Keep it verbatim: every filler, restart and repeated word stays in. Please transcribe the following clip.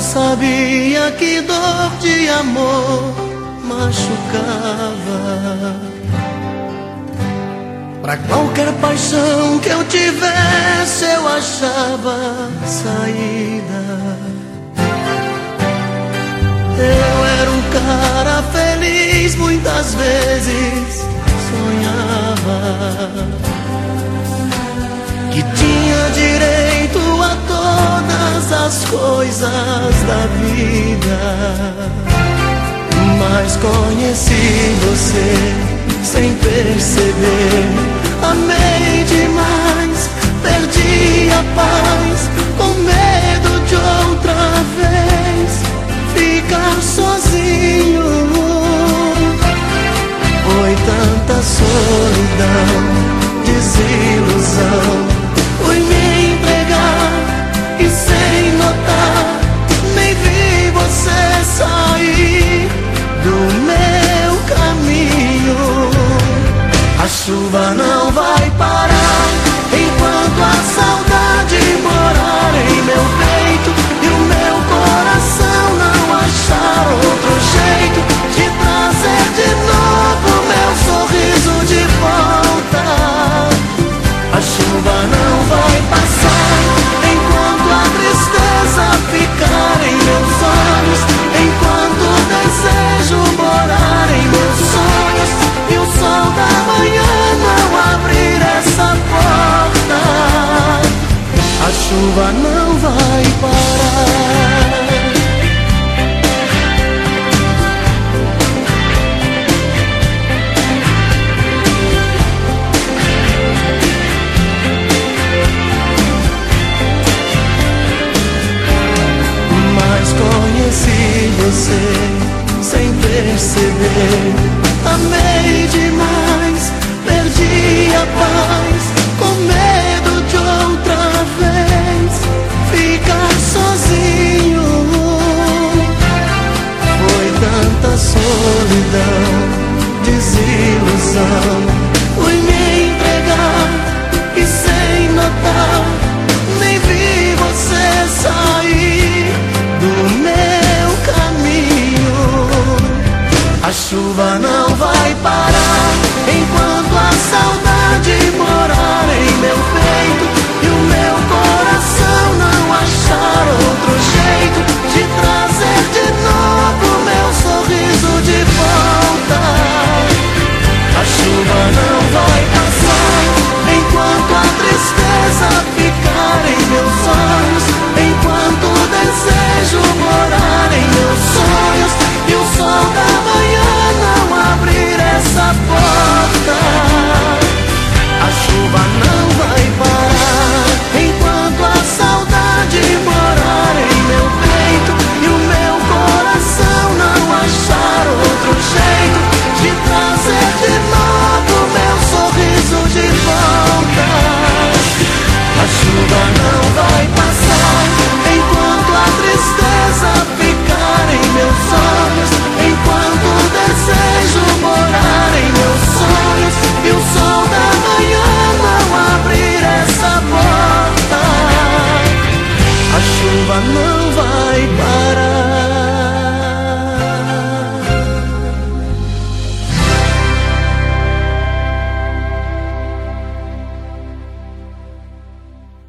sabia que dor de amor machucava. Pra qualquer paixão que eu tivesse eu achava saída. Eu era um cara feliz, muitas vezes sonhava que tinha direito a todas as coisas da vida. Mas conheci você sem perceber, amei demais, perdi a paz, com medo de outra vez ficar sozinho. Foi tanta solidão, desilusão, fui me entregar e sem notar nem vi você sair do meu caminho. A chuva não vai parar enquanto a saudade morar em meu peito e o meu coração não achar outro jeito de trazer de novo meu sorriso de volta. A chuva não vai passar enquanto a tristeza ficar em meus olhos, enquanto o desejo morar em meus sonhos e o sol da manhã não abrir essa porta. A chuva não vai parar. Mas conheci você sem perceber, amei